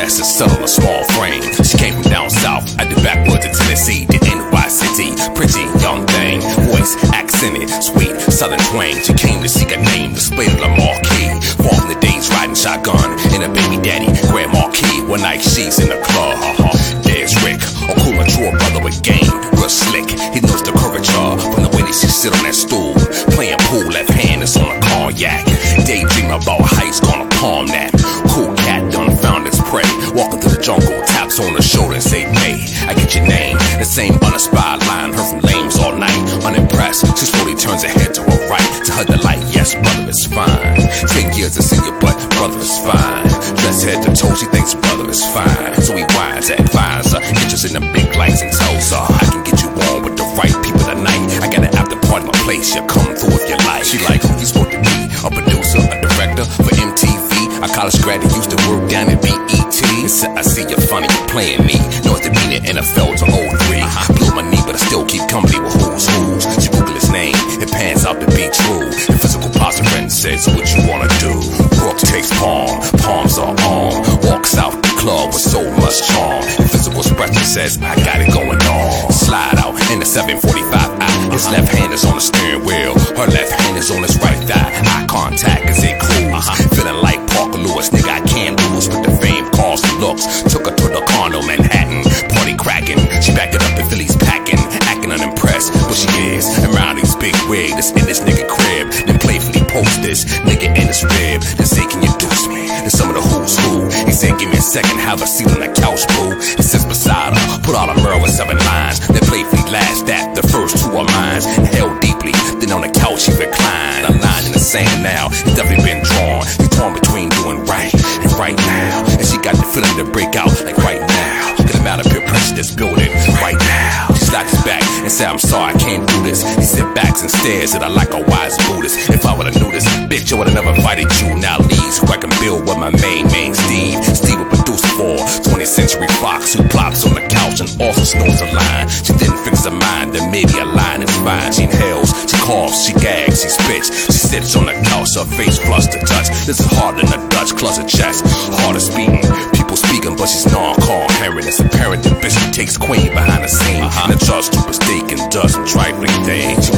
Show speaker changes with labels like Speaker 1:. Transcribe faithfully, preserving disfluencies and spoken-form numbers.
Speaker 1: dress and settle a small frame. She came from down south, at the backwoods of Tennessee, the N Y City. Pretty young thing, voice accented, sweet southern twang. She came to seek a name, displayed on the marquee. From the days riding shotgun in a baby daddy Grand Marquis. One night she's in the club. There's Rick, a cool mature brother with game, real slick. He knows the curvature from the way that she sit on that stool, playing pool. Left hand is on a cognac. Daydream about how he's gonna palm that. Cool cat done found its prey. Walking through the jungle, taps on the shoulder and say, "Hey, I get your name." The same uninspired line heard from lames all night. Unimpressed, she slowly turns her head to her right. To her delight, yes, brother is fine. Ten years to see you, but brother is fine. Dress head to toe, she thinks brother is fine. So he whines to advise her, interested in the big lights, and tells her, "I can get you on with the right people tonight. I got an after party, my place, you come through if you like." She like, who you supposed to be? A producer, a director for M T V? A college grad that used to work down at B E T? I see you're funny, you're playing me. North to be in the N F L to oh three. Uh-huh. Blew my knee, but I still keep company with who's who's. She Google his name, it pans out to be true. The physical posture friend says, "What you wanna do?" Brooke takes palm, palms are on. Walks out the club with so much charm. The physical expression says, "I got it going on." Slide out in the seven forty-five I. His left hand is on the steering wheel, her left hand is on his right thigh. Eye contact as they cruise. Uh-huh. Feeling like Parker Lewis, nigga, I can't lose with the fame, calls and looks. Took her to the condo, Manhattan, party cracking. She backed it up in Philly's packing, acting unimpressed, but she is. And round these big wigs, that's in this nigga crib. Then playfully post this nigga in his rib. Then say, "Can you deuce me?" Then some of the who's who. He said, "Give me a second, have a seat on the couch, boo." He sits beside her, put out a mirror with seven lines. Then playfully last that, the first two are mine. Held deeply, then on the couch he reclined. I'm lying in the sand now, he's definitely been drawn. He's torn between doing right and right now. And she got the feeling to break out like right now. Get him out of peer pressure this building right now. She slaps his back and said, "I'm sorry, I can't do this." He sit backs and stares at her like a wise Buddhist. If I would've knew this, bitch, I would've never invited you. Now leaves who I can build with my main man Steve. Steve will produce for twentieth Century Fox, who plops on the couch and also snores a line. She didn't fix her mind, then maybe a line is fine. She inhales, she coughs, she gags, she spits. She sits on the couch, her face flushed to touch. This is harder than a Dutch closet chest. Harder speaking, people speaking, but she's non-coherent. It's apparent that bitch takes queen behind the scene. Uh-huh. And the judge to mistake and does some trifling things. She